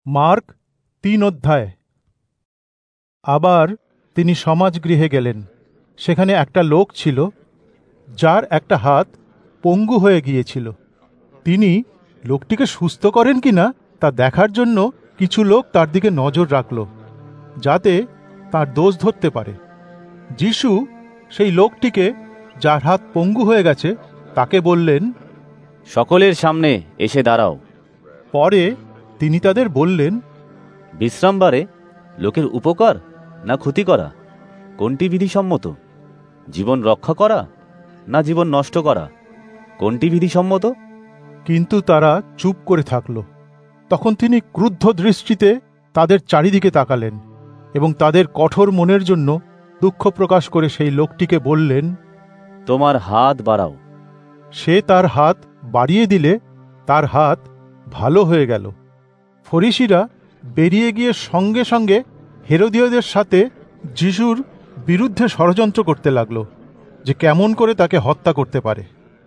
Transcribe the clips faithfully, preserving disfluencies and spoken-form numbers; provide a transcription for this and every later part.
Mark তিন অধ্যায়। আবার তিনি সমাজগৃহে গেলেন। সেখানে একটা লোক ছিল, যার একটা হাত পঙ্গু হয়ে গিয়েছিল। তিনি লোকটিকে সুস্থ করেন কিনা তা দেখার জন্য কিছু লোক তার দিকে নজর রাখল, যাতে তার দোষ ধরতে পারে। যিশু সেই লোকটিকে, যার হাত পঙ্গু হয়ে গেছে, তাকে বললেন, সকলের সামনে এসে দাঁড়াও। পরে তিনি তাদের বললেন, বিশ্রামবারে লোকের উপকার না ক্ষতি করা কোনটি বিধিসম্মত? জীবন রক্ষা করা না জীবন নষ্ট করা কোনটি বিধিসম্মত? কিন্তু তারা চুপ করে থাকল। তখন তিনি ক্রুদ্ধ দৃষ্টিতে তাদের চারিদিকে তাকালেন এবং তাদের কঠোর মনের জন্য দুঃখ প্রকাশ করে সেই লোকটিকে বললেন, তোমার হাত বাড়াও। সে তার হাত বাড়িয়ে দিলে তার হাত ভালো হয়ে গেল। ফরিসিরা বেরিয়ে গিয়ে সঙ্গে সঙ্গে হেরোদীয়দের সাথে যিশুর বিরুদ্ধে ষড়যন্ত্র করতে লাগল, যে কেমন করে তাকে হত্যা করতে পারে।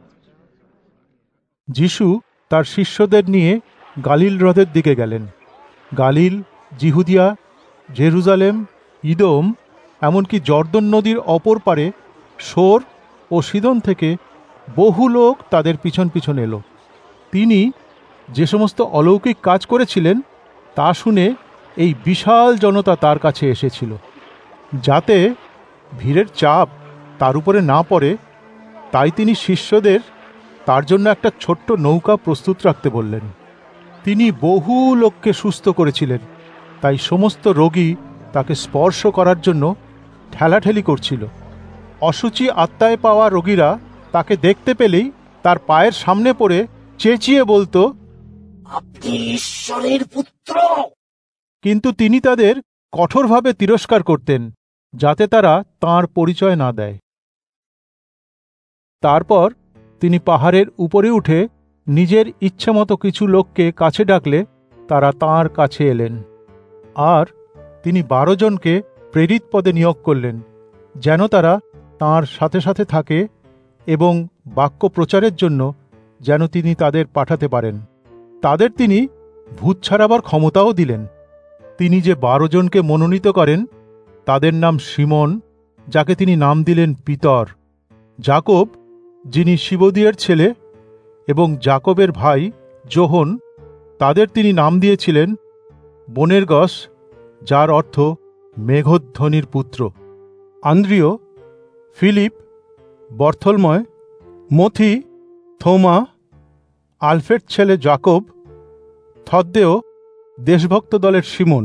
যিশু তার শিষ্যদের নিয়ে গালিল হ্রদের দিকে গেলেন। গালিল, জিহুদিয়া, জেরুজালেম, ইদোম, এমনকি জর্দন নদীর অপর পারে সোর ও সিদোন থেকে বহু লোক তাদের পিছন পিছন এলো। তিনি যে সমস্ত অলৌকিক কাজ করেছিলেন তা শুনে এই বিশাল জনতা তার কাছে এসেছিল। যাতে ভিড়ের চাপ তার উপরে না পড়ে, তাই তিনি শিষ্যদের তার জন্য একটা ছোট্ট নৌকা প্রস্তুত রাখতে বললেন। তিনি বহু লোককে সুস্থ করেছিলেন, তাই সমস্ত রোগী তাকে স্পর্শ করার জন্য ঠেলাঠেলি করছিল। অশুচি আত্মায় পাওয়া রোগীরা তাকে দেখতে পেলেই তার পায়ের সামনে পড়ে চেঁচিয়ে বলতো, আপনি ঈশ্বরের পুত্র। কিন্তু তিনি তাদের কঠোরভাবে তিরস্কার করতেন, যাতে তারা তাঁর পরিচয় না দেয়। তারপর তিনি পাহাড়ের উপরে উঠে নিজের ইচ্ছেমতো কিছু লোককে কাছে ডাকলে তারা তাঁর কাছে এলেন। আর তিনি বারো জনকে প্রেরিত পদে নিয়োগ করলেন, যেন তারা তাঁর সাথে সাথে থাকে এবং বাক্য প্রচারের জন্য যেন তিনি তাদের পাঠাতে পারেন। তাদের তিনি ভূত ছাড়াবার ক্ষমতাও দিলেন। তিনি যে বারো জনকে মনোনীত করেন তাদের নাম সিমন, যাকে তিনি নাম দিলেন পিতর, যাকব, যিনি শিবদিয়ের ছেলে, এবং যাকবের ভাই যোহন, তাদের তিনি নাম দিয়েছিলেন বোনেরগস, যার অর্থ মেঘধ্বনির পুত্র, আন্দ্রিয়, ফিলিপ, বর্থলময়, মথি, থোমা, আলফের ছেলে যাকব, থদ্দেও, দেশভক্ত দলের সিমন,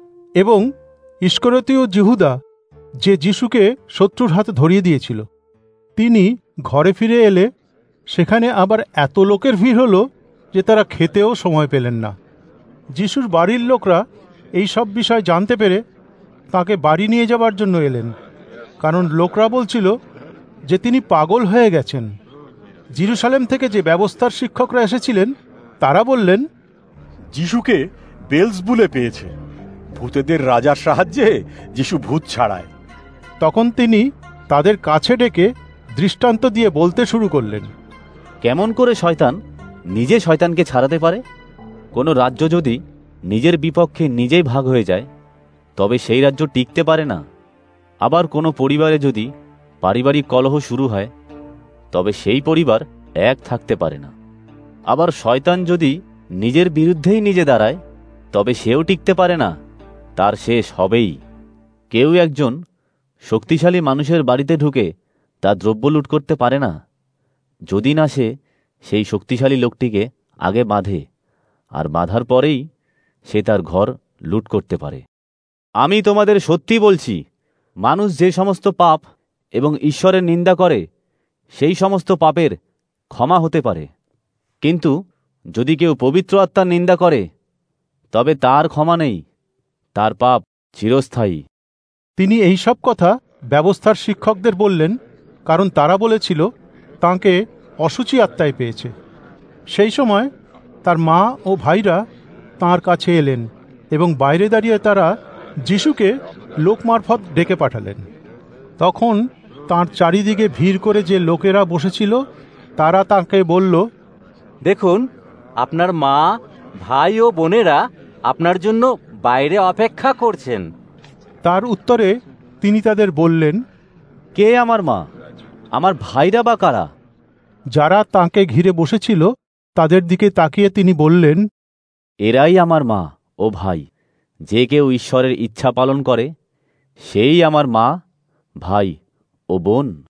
এবং ইস্করিওতীয় জিহুদা, যে যিশুকে শত্রুর হাতে ধরিয়ে দিয়েছিল। তিনি ঘরে ফিরে এলে সেখানে আবার এত লোকের ভিড় হলো যে তারা খেতেও সময় পেলেন না। যিশুর বাড়ির লোকরা এই সব বিষয় জানতে পেরে তাকে বাড়ি নিয়ে যাবার জন্য এলেন, কারণ লোকরা বলছিল যে তিনি পাগল হয়ে গেছেন। জেরুজালেম থেকে যে ব্যবস্থার শিক্ষকরা এসেছিলেন তারা বললেন, যিশুকে বেলজবুলে পেয়েছে। ভূতেদের রাজার সাহায্যে যিশু ভূত ছাড়ায়। তখন তিনি তাদের কাছে ডেকে দৃষ্টান্ত দিয়ে বলতে শুরু করলেন, কেমন করে শয়তান নিজে শয়তানকে ছাড়াতে পারে? কোনো রাজ্য যদি নিজের বিপক্ষে নিজেই ভাগ হয়ে যায়, তবে সেই রাজ্য টিকতে পারে না। আবার কোনো পরিবারে যদি পারিবারিক কলহ শুরু হয়, তবে সেই পরিবার এক থাকতে পারে না। আবার শয়তান যদি নিজের বিরুদ্ধেই নিজে দাঁড়ায়, তবে সেও টিকতে পারে না, তার শেষ হবেই। কেউ একজন শক্তিশালী মানুষের বাড়িতে ঢুকে তার দ্রব্য লুট করতে পারে না, যদি না সে সেই শক্তিশালী লোকটিকে আগে বাঁধে, আর বাঁধার পরেই সে তার ঘর লুট করতে পারে। আমি তোমাদের সত্যি বলছি, মানুষ যে সমস্ত পাপ এবং ঈশ্বরের নিন্দা করে, সেই সমস্ত পাপের ক্ষমা হতে পারে। কিন্তু যদি কেউ পবিত্র আত্মার নিন্দা করে, তবে তার ক্ষমা নেই, তার পাপ চিরস্থায়ী। তিনি এই সব কথা ব্যবস্থার শিক্ষকদের বললেন, কারণ তারা বলেছিল তাঁকে অশুচি আত্মায় পেয়েছে। সেই সময় তার মা ও ভাইরা তাঁর কাছে এলেন এবং বাইরে দাঁড়িয়ে তারা যিশুকে লোক মারফত ডেকে পাঠালেন। তখন তাঁর চারিদিকে ভিড় করে যে লোকেরা বসেছিল তারা তাঁকে বলল, দেখুন, আপনার মা, ভাই ও বোনেরা আপনার জন্য বাইরে অপেক্ষা করছেন। তার উত্তরে তিনি তাদের বললেন, কে আমার মা, আমার ভাইরা বা কারা? যারা তাঁকে ঘিরে বসেছিল তাদের দিকে তাকিয়ে তিনি বললেন, এরাই আমার মা ও ভাই। যে কেউ ঈশ্বরের ইচ্ছা পালন করে সেই আমার মা, ভাই ও বোন।